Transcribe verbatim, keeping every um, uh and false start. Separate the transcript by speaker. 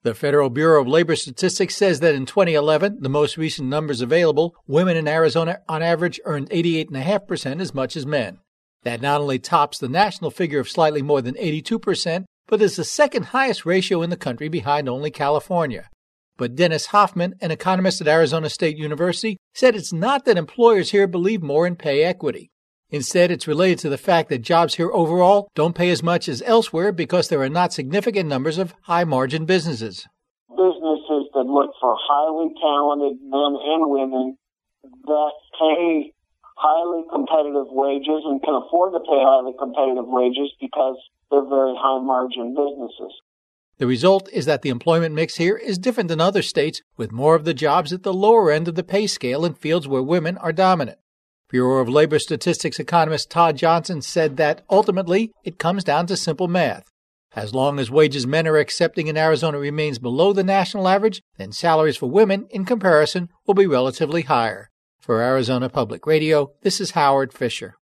Speaker 1: The Federal Bureau of Labor Statistics says that in twenty eleven, the most recent numbers available, women in Arizona on average earned eighty-eight point five percent as much as men. That not only tops the national figure of slightly more than eighty-two percent, but is the second highest ratio in the country behind only California. But Dennis Hoffman, an economist at Arizona State University, said it's not that employers here believe more in pay equity. Instead, it's related to the fact that jobs here overall don't pay as much as elsewhere because there are not significant numbers of high-margin businesses.
Speaker 2: Businesses that look for highly talented men and women that pay highly competitive wages and can afford to pay highly competitive wages because they're very high-margin businesses.
Speaker 1: The result is that the employment mix here is different than other states, with more of the jobs at the lower end of the pay scale in fields where women are dominant. Bureau of Labor Statistics economist Todd Johnson said that ultimately it comes down to simple math. As long as wages men are accepting in Arizona remains below the national average, then salaries for women, in comparison, will be relatively higher. For Arizona Public Radio, this is Howard Fisher.